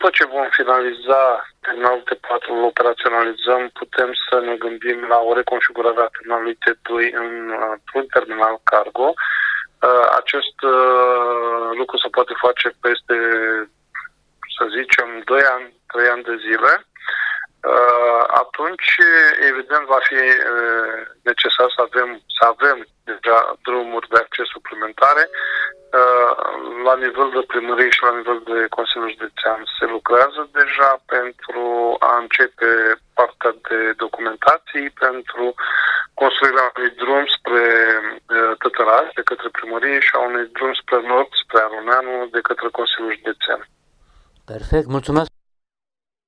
după ce vom finaliza terminalul T4, îl operaționalizăm, putem să ne gândim la o reconfigurare a terminalului T2 într-un terminal cargo. Acest lucru se poate face peste, să zicem, 2 ani, 3 ani de zile. Atunci, evident, va fi necesar să avem deja drumuri de acces suplimentare. La nivel de primărie și la nivel de Consiliul Județean se lucrează deja pentru a începe partea de documentații, pentru construirea unui drum spre Tătăraș de către primărie și a unui drum spre nord, spre Aruneanu, de către Consiliul Județean. Perfect, mulțumesc!